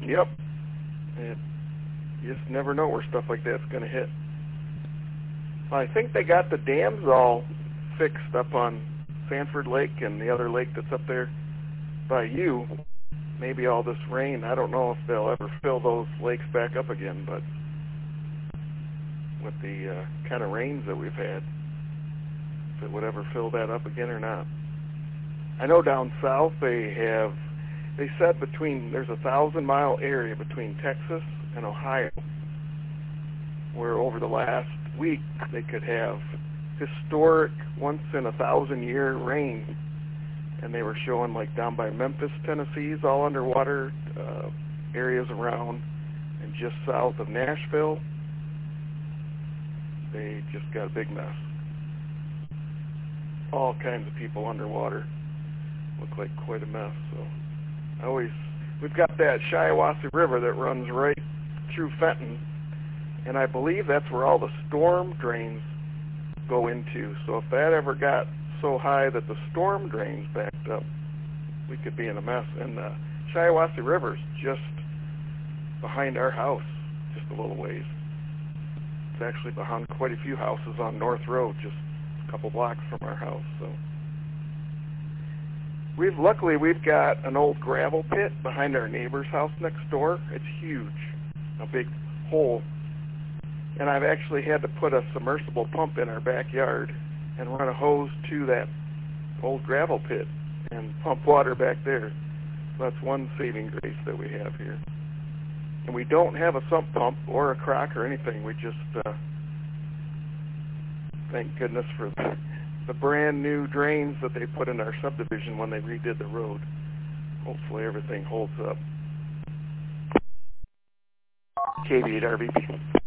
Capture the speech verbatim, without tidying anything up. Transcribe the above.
Yep. It, you just never know where stuff like that's going to hit. I think they got the dams all fixed up on Sanford Lake and the other lake that's up there by you. Maybe all this rain, I don't know if they'll ever fill those lakes back up again, but with the uh, kind of rains that we've had, if it would ever fill that up again or not. I know down south they have, they said between, there's a thousand mile area between Texas and Ohio where over the last week they could have historic once in a thousand year rain, and they were showing like down by Memphis, Tennessee's all underwater, uh, areas around and just south of Nashville. They just got a big mess. All kinds of people underwater. Look like quite a mess. So I always, we've got that Shiawassee River that runs right through Fenton, and I believe that's where all the storm drains go into. So if that ever got so high that the storm drains backed up, we could be in a mess. And the Shiawassee River's just behind our house, just a little ways. It's actually behind quite a few houses on North Road, just a couple blocks from our house. So we've luckily we've got an old gravel pit behind our neighbor's house next door. It's huge, a big hole. And I've actually had to put a submersible pump in our backyard and run a hose to that old gravel pit and pump water back there. So that's one saving grace that we have here. And we don't have a sump pump or a crock or anything. We just, uh, thank goodness for the, the brand new drains that they put in our subdivision when they redid the road. Hopefully everything holds up. K V eight R V P.